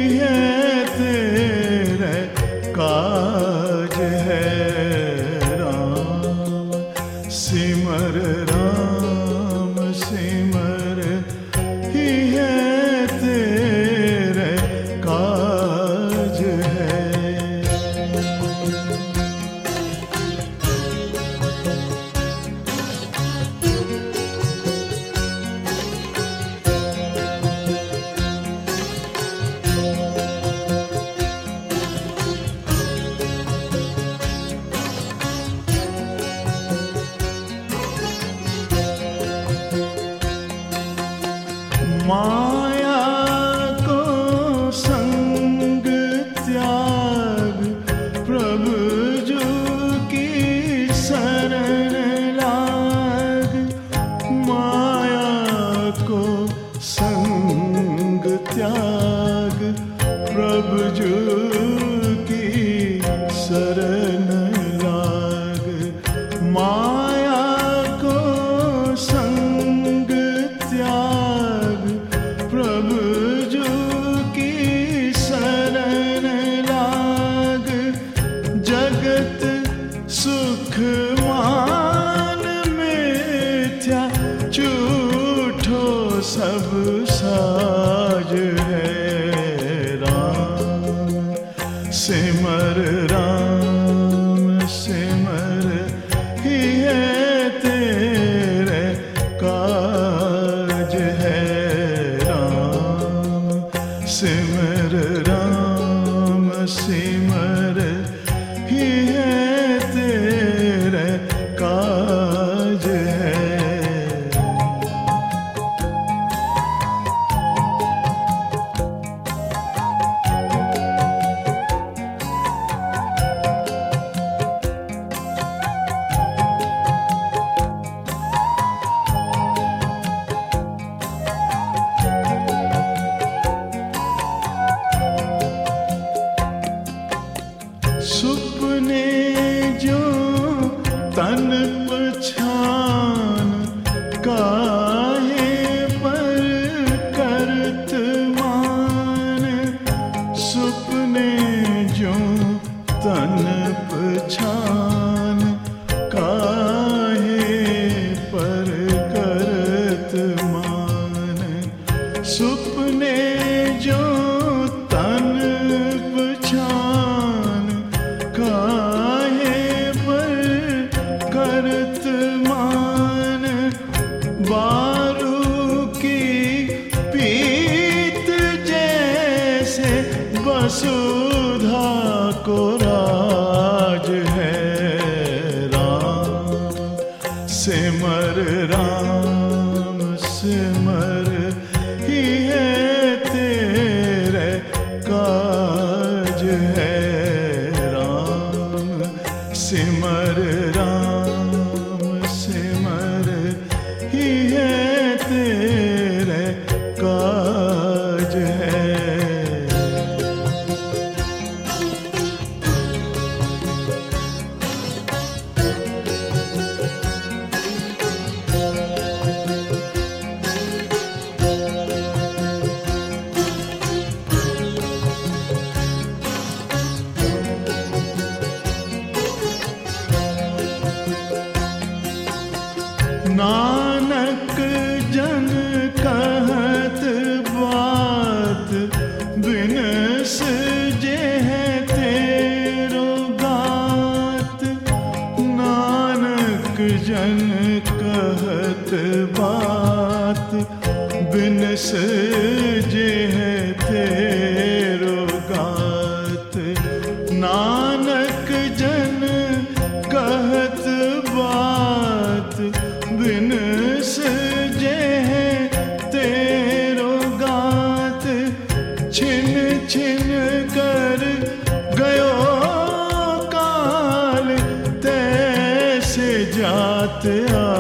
है तेरे काज है राम। सिमर राम सिमर ही है तेरे काज है। माया को संग त्याग प्रभु जो की शरण लाग। माया को संग त्याग प्रभु जो की शरण लाग। माया को संग त्याग प्रभु जो की शरण लाग। जगत सुख मान मिथ्या झूठो सब साज है राम। सिमर राम सिमर ही है तेरे काज है राम। सिमर राम सिमर ही है तेरे काज है। सुपने जो तन पछान काहे पर करत मान। सुपने जो तन पछान काहे पर करत मान। सुपने जो तन पछान काहे पर करत मान। बारू की पीत जैसे वसुधा को राज है राम। सिमर राम सिमर ही है तेरे काज है राम। सिमर राम सिमर ही है तेरे काज है। नानक जन कहत बात बिनस जे है तेरो गात। नानक जन कहत बात बिनस जे है तेरो गात। नानक जन कहत बात बिनस जे है तेरो गात। छिन छिन कर गयो काल तैसे जात